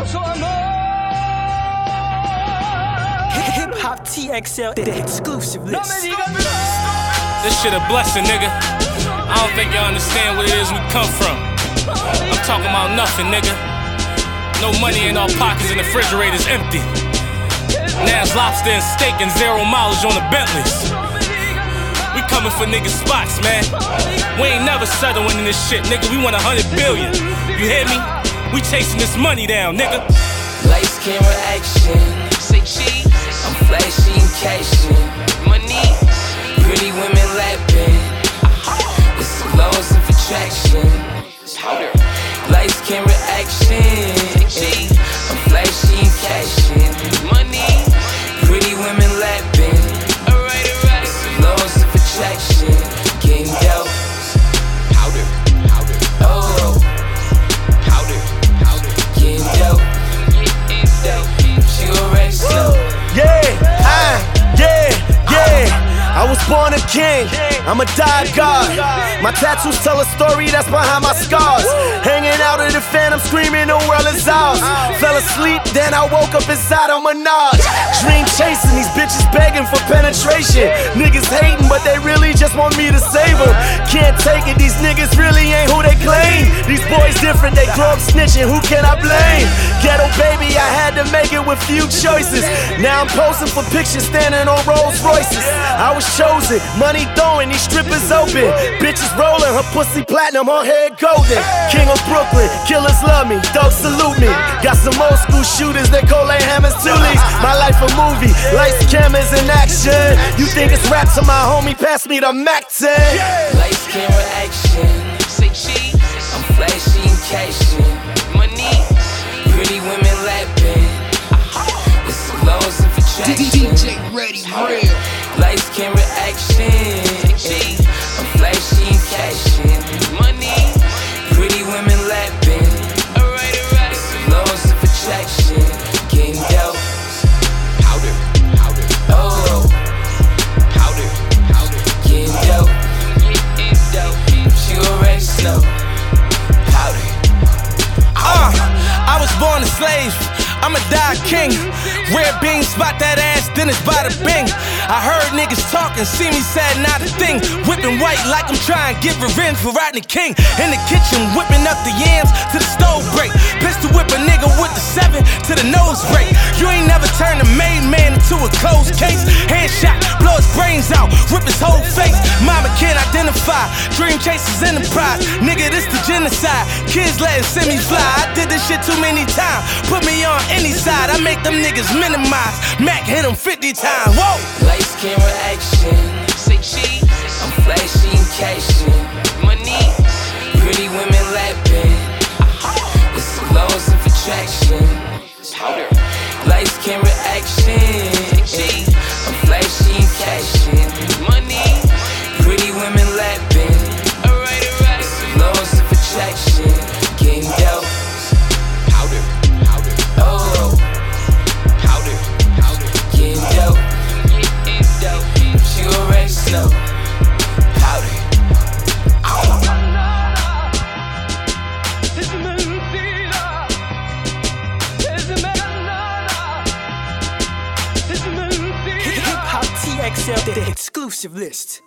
falso amor. Hip Hop TXL, the exclusive list. No me digas no. This shit a blessing, nigga. I don't think y'all understand what it is we come from. I'm talking about nothing, nigga. No money in our pockets and the refrigerator's empty. Now it's lobster and steak and 0 mileage on the Bentleys. We coming for niggas' spots, man. We ain't never settling in this shit, nigga. We want 100 billion. You hear me? We chasing this money down, nigga. Lights, camera, action. Say cheese. I'm flashy and cashing. Money. Pretty women lapping. It's the laws of attraction. Lights, camera, action. I'm flashy and cashing. Money. Pretty women lapping. It's the laws of attraction. Getting dope. Powder. Oh. Powder. Getting dope. You already know. I was born a king, I'ma die a god. My tattoos tell a story that's behind my scars. Hanging out in the phantom, screaming the world is ours. Fell asleep, then I woke up inside a Menage. Dream chasing, these bitches begging for penetration. Niggas hating, but they really just want me to save them. Can't take it, these niggas really ain't who they claim. These boys different, they grow up snitching, who can I blame? Ghetto baby, I had to make it with few choices. Now I'm posting for pictures, standing on Rolls Royces. I was chosen, money throwing, these strippers open. Bitches rolling, her pussy platinum, her head golden. King of Brooklyn, killers love me, dogs salute me. Got some old school shooters, they call they hammers Tulies. My life a movie, lights, cameras, and action. You think it's rap to my homie, pass me the Mac 10. Lights, camera, action. Say cheese. I'm flashy and cashing. Money. Pretty women lapping. It's the laws of attraction. DJ Ready Real. Lights, camera, action. I'm flashy and cashing. Money. Pretty women lapping. It's the laws of attraction. Getting dope. Powder. Oh. Powder. Getting dope. You already know. Powder. I was born a slave, I'ma die a king. Rare beans, spot that ass, then it's by the bing. I heard niggas talking, see me sad, not a thing. Whipping white like I'm trying to get revenge for Rodney King. In the kitchen, whipping up the yams to the stove break. Pistol whip a nigga with the 7 to the nose break. You ain't never turned a made man into a closed case. Headshot, blow his brains out, rip his whole face. Mama can't identify, dream chasers enterprise. Nigga, this the genocide, kids letting send me fly. I did this shit too many times, put me on any side. I make them niggas minimize, Mac hit them 50 times, whoa. Lights, camera, action. Say cheese. I'm flashy and cashing. Money. Pretty women lapping. It's the laws of attraction. Powder. Lights, camera, action. I'm flashy and cashing. Money. Pretty women lapping. It's the laws of attraction. Getting dope. Powder. Oh. Powder. Getting dope. You already know. Powder. Hip Hop TXL, the exclusive list.